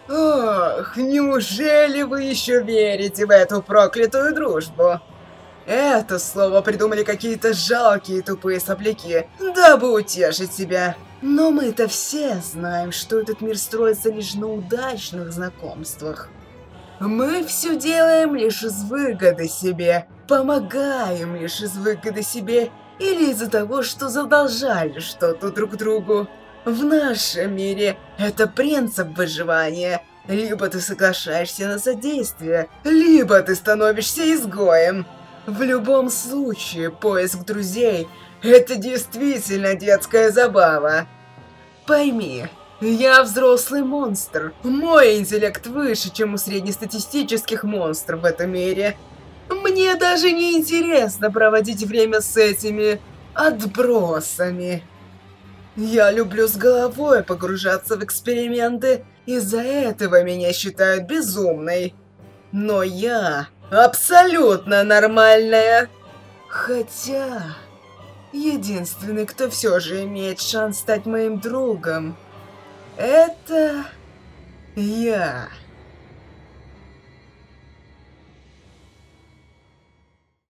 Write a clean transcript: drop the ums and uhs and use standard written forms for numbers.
Ох, неужели вы еще верите в эту проклятую дружбу? Это слово придумали какие-то жалкие тупые сопляки, дабы утешить себя. Но мы-то все знаем, что этот мир строится лишь на удачных знакомствах. Мы все делаем лишь из выгоды себе, помогаем лишь из выгоды себе или из-за того, что задолжали что-то друг другу. В нашем мире это принцип выживания. Либо ты соглашаешься на содействие, либо ты становишься изгоем. В любом случае, поиск друзей – это действительно детская забава. Пойми, я взрослый монстр. Мой интеллект выше, чем у среднестатистических монстров в этом мире. Мне даже не интересно проводить время с этими отбросами. Я люблю с головой погружаться в эксперименты, из-за этого меня считают безумной. Но я абсолютно нормальная. Хотя, единственный, кто все же имеет шанс стать моим другом, это я.